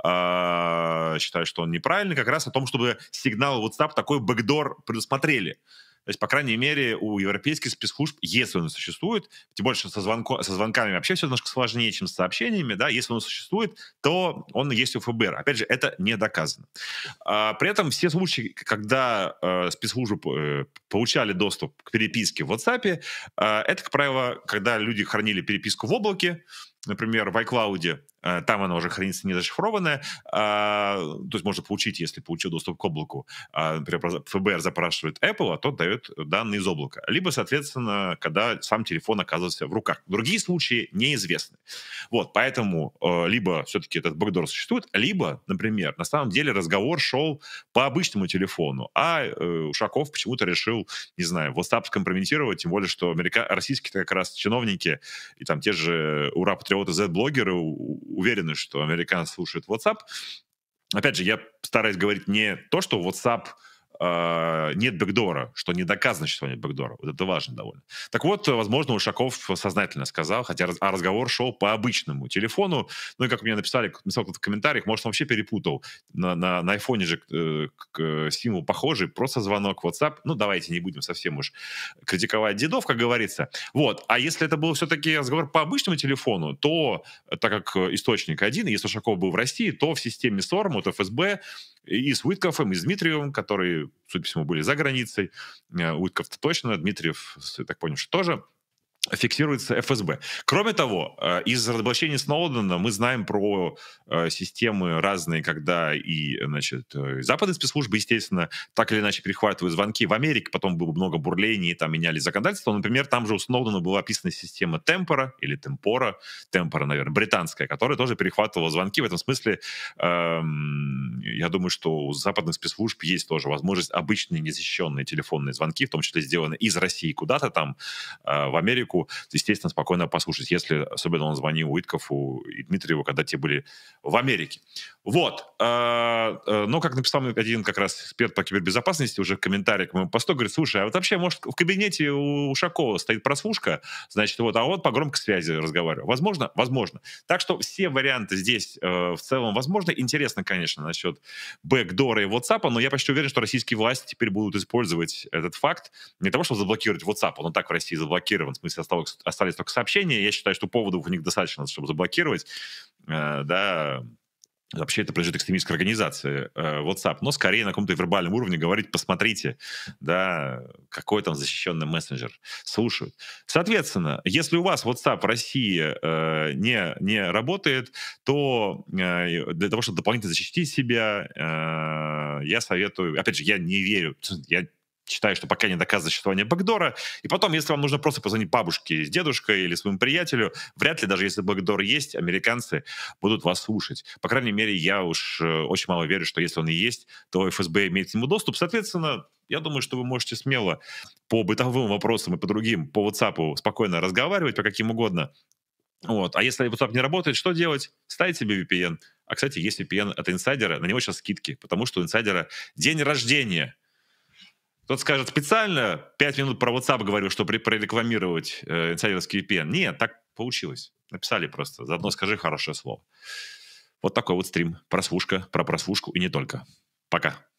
Считаю, что он неправильный, как раз о том, чтобы сигналы WhatsApp такой бэкдор предусмотрели. То есть, по крайней мере, у европейских спецслужб, если он существует, тем более, что со звонками вообще все немножко сложнее, чем с сообщениями, да, если он существует, то он есть у ФБР. Опять же, это не доказано. При этом все случаи, когда спецслужбы получали доступ к переписке в WhatsApp, это, как правило, когда люди хранили переписку в облаке, например, в iCloud, там она уже хранится не зашифрованная, то есть можно получить, если получил доступ к облаку. Например, ФБР запрашивает Apple, а тот дает данные из облака. Либо, соответственно, когда сам телефон оказывается в руках. Другие случаи неизвестны. Вот, поэтому либо все-таки этот бэкдор существует, либо, например, на самом деле разговор шел по обычному телефону, а Ушаков почему-то решил, не знаю, WhatsApp скомпрометировать, тем более, что российские как раз чиновники и там те же ура-патриоты, Z-блогеры уверены, что американцы слушают WhatsApp. Опять же, я стараюсь говорить не то, что WhatsApp нет бэкдора, что не доказано, что нет бэкдора. Вот это важно довольно. Так вот, возможно, Ушаков сознательно сказал, хотя разговор шел по обычному телефону. Ну и как мне написал кто-то в комментариях, может, он вообще перепутал. На айфоне же символ похожий, просто звонок WhatsApp. Ну, давайте не будем совсем уж критиковать дедов, как говорится. Вот. А если это был все-таки разговор по обычному телефону, то, так как источник один, если Ушаков был в России, то в системе СОРМ, от ФСБ, и с Уиткофом, и с Дмитриевым, которые, судя по всему, были за границей. Уитков-то точно, Дмитриев, я так понял, что тоже. Фиксируется ФСБ. Кроме того, из разоблачения Сноудена мы знаем про системы разные, когда и, значит, западные спецслужбы, естественно, так или иначе перехватывают звонки. В Америке потом было много бурлений, там меняли законодательство. Например, там же у Сноудена была описана система Темпора или Темпора, наверное, британская, которая тоже перехватывала звонки. В этом смысле, я думаю, что у западных спецслужб есть тоже возможность обычные незащищенные телефонные звонки, в том числе сделаны из России куда-то там в Америку, естественно, спокойно послушать, если особенно он звонил Уиткову и Дмитриеву, когда те были в Америке. Вот. Но, как написал один как раз эксперт по кибербезопасности уже в комментариях к моему посту, говорит, слушай, а вот вообще, может, в кабинете у Ушакова стоит прослушка, значит, вот, а он по громкой связи разговаривал. Возможно? Возможно. Так что все варианты здесь в целом возможны. Интересно, конечно, насчет бэкдора и WhatsApp, но я почти уверен, что российские власти теперь будут использовать этот факт не того, чтобы заблокировать WhatsApp, он так в России заблокирован, в смысле остались только сообщения. Я считаю, что поводов у них достаточно, чтобы заблокировать. Да, вообще это принадлежит экстремистской организации WhatsApp, но скорее на каком-то вербальном уровне говорить, посмотрите, да, какой там защищенный мессенджер слушают. Соответственно, если у вас WhatsApp в России не работает, то для того, чтобы дополнительно защитить себя, я советую, опять же, я не верю, я считаю, что пока не доказано существование бэкдора. И потом, если вам нужно просто позвонить бабушке с дедушкой или своему приятелю, вряд ли, даже если бэкдор есть, американцы будут вас слушать. По крайней мере, я уж очень мало верю, что если он и есть, то ФСБ имеет к нему доступ. Соответственно, я думаю, что вы можете смело по бытовым вопросам и по другим, по WhatsApp спокойно разговаривать, по каким угодно. Вот. А если WhatsApp не работает, что делать? Ставить себе VPN. А, кстати, есть VPN от инсайдера, на него сейчас скидки, потому что у инсайдера день рождения. Кто-то скажет, специально 5 минут про WhatsApp говорю, чтобы прорекламировать инсайдерский VPN. Нет, так получилось. Написали просто. Заодно скажи хорошее слово. Вот такой вот стрим. Прослушка, про прослушку и не только. Пока.